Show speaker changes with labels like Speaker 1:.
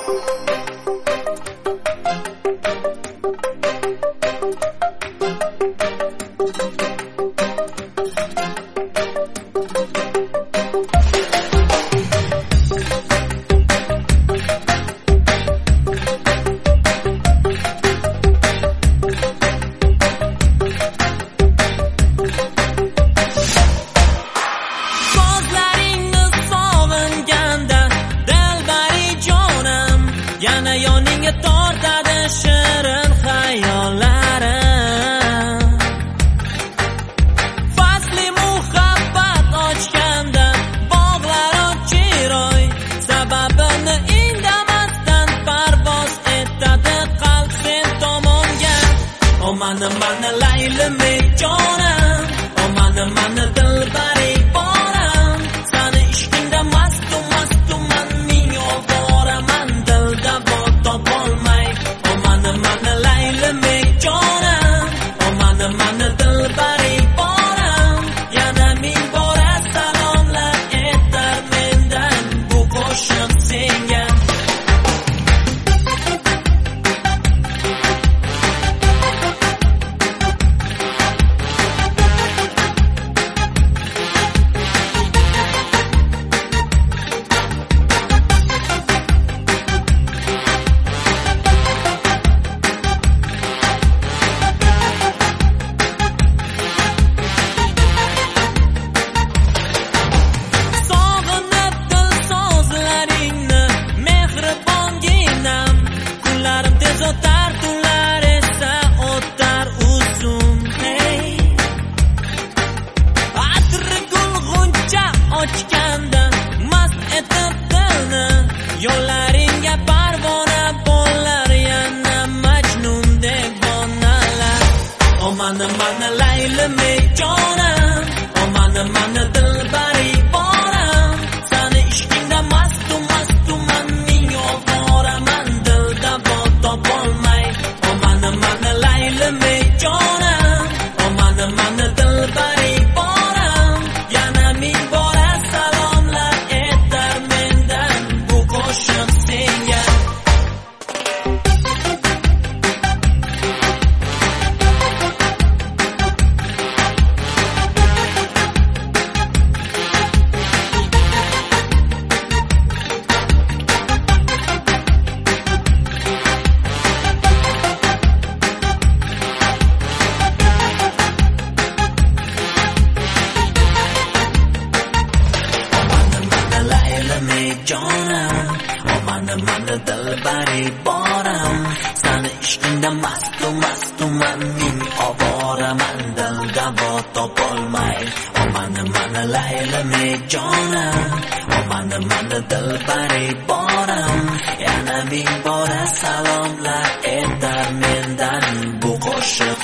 Speaker 1: Yana yoningga tortadi shirin xayollarim. Fasli muhabbat ochganda bog'lar chiroy, sababini indamasdan parvoz etadi qalb sen tomonga. O mani laylim ey jonim, o mani dilbari boram, sani ishqingda mastum man ming ovoraman. Topolmay, o mani laylim ey jonim, o mani dilbari boram, yana ming bora salomlar etar mendan bu qo'shiq senga. Ochganda mast etib dilni, yo'llaringga parvona bo'lar yana majnundek bonalar. O mani laylim ey jonim, o mani dilbari boram, sani ishqingda mastum man ming ovoraman, dilda bot topolmay. O mani laylim ey jonim, o mani dilbari boram, yana ming bora salomlar etar mendan bu qo'shiq senga. Jonim, o mani dilbari boram, sani ishqingda mastum man ming ovoraman, dilda bot topolmay. O mani laylim ey jonim, o mani dilbari boram, yana ming bora salomlar etar mendan bu qo'shiq